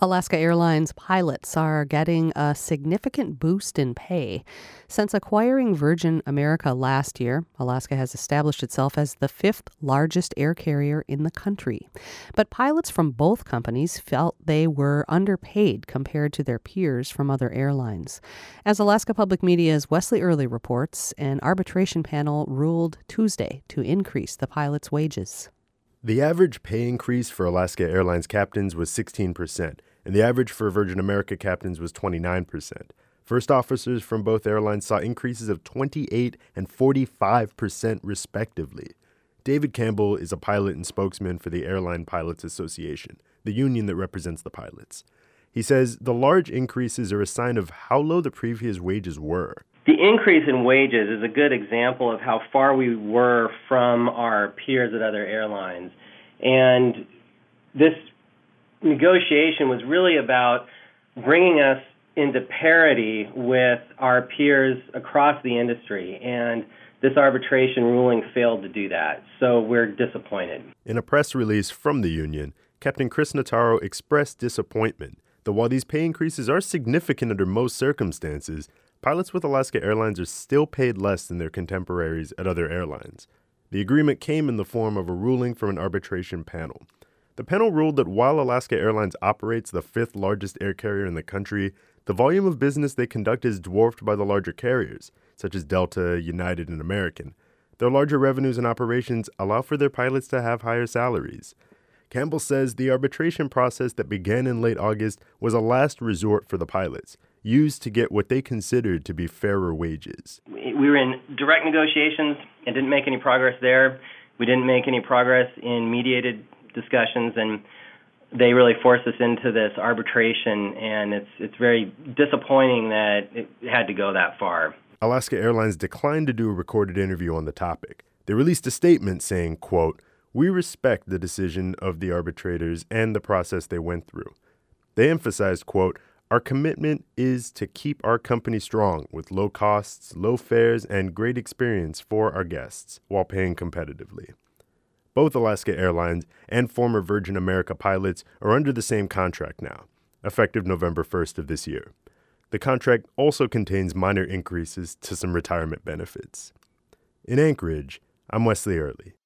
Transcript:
Alaska Airlines pilots are getting a significant boost in pay. Since acquiring Virgin America last year, Alaska has established itself as the fifth largest air carrier in the country. But pilots from both companies felt they were underpaid compared to their peers from other airlines. As Alaska Public Media's Wesley Early reports, an arbitration panel ruled Tuesday to increase the pilots' wages. The average pay increase for Alaska Airlines captains was 16%, and the average for Virgin America captains was 29%. First officers from both airlines saw increases of 28 and 45% respectively. David Campbell is a pilot and spokesman for the Airline Pilots Association, the union that represents the pilots. He says the large increases are a sign of how low the previous wages were. The increase in wages is a good example of how far we were from our peers at other airlines. And this negotiation was really about bringing us into parity with our peers across the industry. And this arbitration ruling failed to do that. So we're disappointed. In a press release from the union, Captain Chris Notaro expressed disappointment that while these pay increases are significant under most circumstances, pilots with Alaska Airlines are still paid less than their contemporaries at other airlines. The agreement came in the form of a ruling from an arbitration panel. The panel ruled that while Alaska Airlines operates the fifth largest air carrier in the country, the volume of business they conduct is dwarfed by the larger carriers, such as Delta, United, and American. Their larger revenues and operations allow for their pilots to have higher salaries. Campbell says the arbitration process that began in late August was a last resort for the pilots, used to get what they considered to be fairer wages. We were in direct negotiations and didn't make any progress there. We didn't make any progress in mediated discussions, and they really forced us into this arbitration, and it's very disappointing that it had to go that far. Alaska Airlines declined to do a recorded interview on the topic. They released a statement saying, quote, "We respect the decision of the arbitrators and the process they went through." They emphasized, quote, "Our commitment is to keep our company strong with low costs, low fares, and great experience for our guests while paying competitively." Both Alaska Airlines and former Virgin America pilots are under the same contract now, effective November 1st of this year. The contract also contains minor increases to some retirement benefits. In Anchorage, I'm Wesley Early.